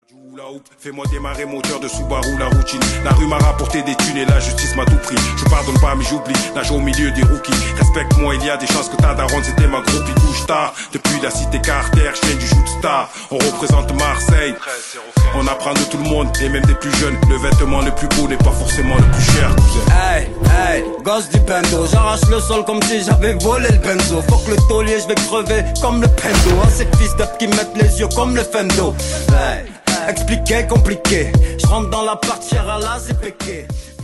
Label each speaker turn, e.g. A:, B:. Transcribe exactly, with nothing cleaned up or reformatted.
A: Joue la houppe, fais-moi démarrer moteur de Subaru, la routine. La rue m'a rapporté des thunes et la justice m'a tout pris. Je pardonne pas mais j'oublie, nage au milieu des rookies. Respecte-moi, il y a des chances que ta daronne c'était ma groupie. Couche tard, depuis la cité Carter, je viens du shoot star. On représente Marseille, on apprend de tout le monde et même des plus jeunes. Le vêtement le plus beau n'est pas forcément le plus cher, cousin.
B: Hey, hey, gosse du pendo, j'arrache le sol comme si j'avais volé le benzo. Faut que le taulier, je vais crever comme le pendo. Ah, ces fils d'up qui mettent les yeux comme le fendo. Hey, expliqué, compliqué, je rentre dans la partie à la c'est péqué.